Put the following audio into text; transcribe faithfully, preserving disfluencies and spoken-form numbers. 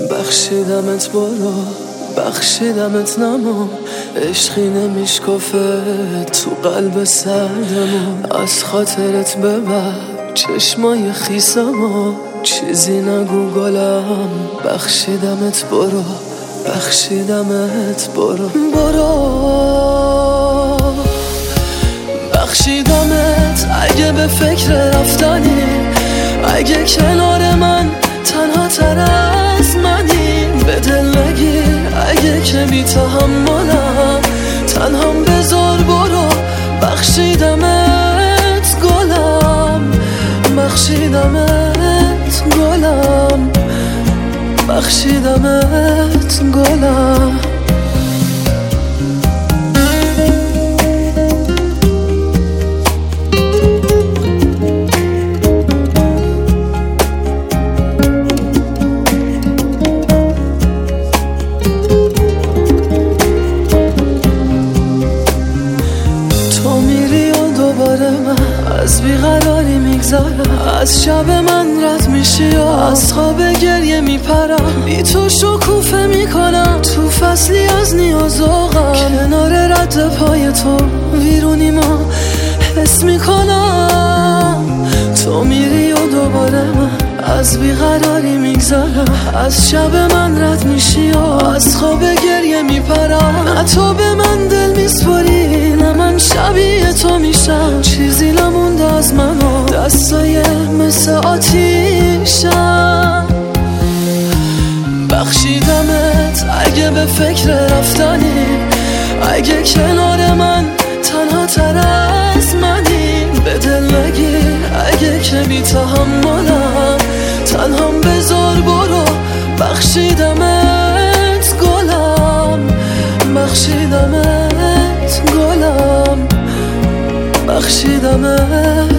بخشیدمت برو، بخشیدمت نما، عشقی نمیشکافه تو قلب سردمون. از خاطرت ببر چشمای خیسمو، چیزی نگو گلم. بخشیدمت برو، بخشیدمت برو برو. بخشیدمت اگه به فکر رفتنی، اگه کنار من تنها تر از منی. به دل نگیر اگه که بی تحملم، تنهام بذار برو. بخشیدمت گلم، بخشیدمت گلم، بخشیدمت گلم. از بیقراری میگذرم، از شب من رد میشی و از خواب گریه میپرم. بی تو شکوفه میکنم تو فصلی از نیاز و غم. کنار رد پای تو ویرونی ما حس میکنم. تو میری و دوباره من از بیقراری میگذرم، از شب من رد میشی و از خواب گریه میپرم. نه تو به من دل میسپاری، نه من شبیه تو میشم. چیزی نمونده از من و دستای مثل آتیشم. بخشیدمت اگه به فکر رفتنی، اگه کنار من تنها تر از منی. به دل نگیر اگه که بی تحملم، تنهام بذار برو. بخشیدمت گلم، بخشیدمت گلم، بخشیدمت